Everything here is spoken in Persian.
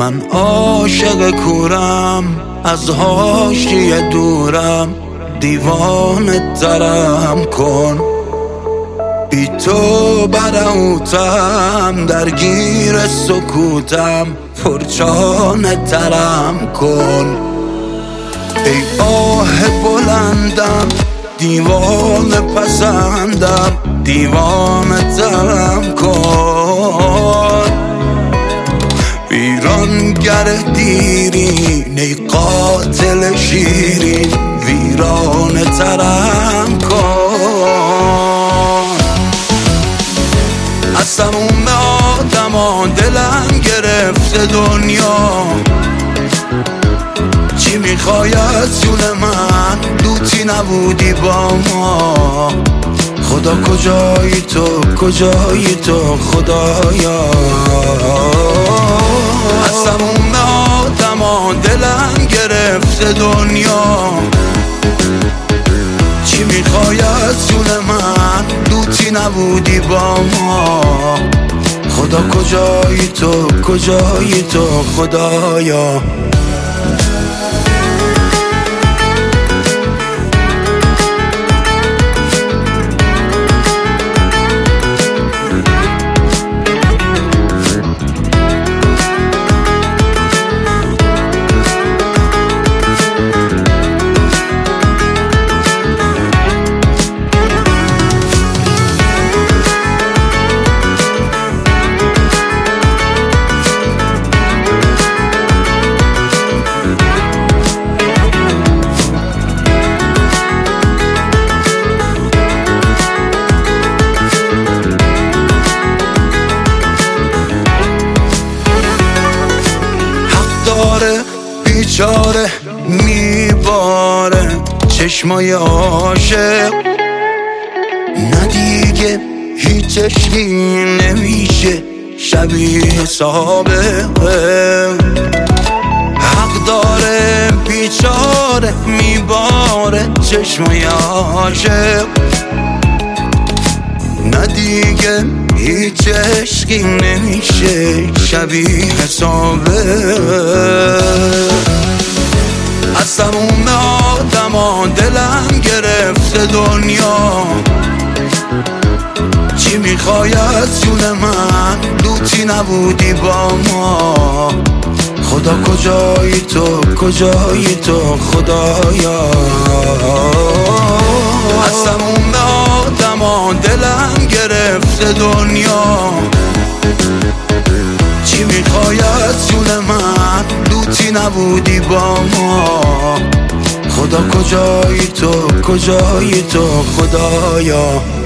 من عاشق کورم، از حاشیه دورم، دیوانه ترم کن. بی تو برهوتم، درگیر سکوتم، پرچانه ترم کن. ای آه بلندم، دیوانه پسندم، دیوانه ترم کن. ویرانگر دیرین، ای قاتل شیرین، ویرانه ترم کن. از تموم آدما دلم گرفته دنیا، چی میخوای از جون من؟ لوتی نبودی با ما. خدا کجایی تو، کجایی تو خدایا؟ از تموم آدما دلم گرفته دنیا، چی میخوای از جون من؟ لوتی نبودی با ما. خدا کجایی تو، کجایی تو خدایا؟ بیچاره میباره چشمای عاشق، نه دیگه هیچ عشقی نمیشه شبیه سابقه. حق داره بیچاره میباره چشمای عاشق، نه دیگه هیچ عشقی نمیشه شبیه سابقه. از تموم آدما دلم گرفته دنیا، چی میخوای از جون من؟ لوتی نبودی با ما. خدا کجایی تو، کجایی تو خدایا؟ از تموم آدما دلم گرفته دنیا، چی میخوای از جون من؟ لوتی نبودی با ما. خدا کجایی تو، کجایی تو خدایا؟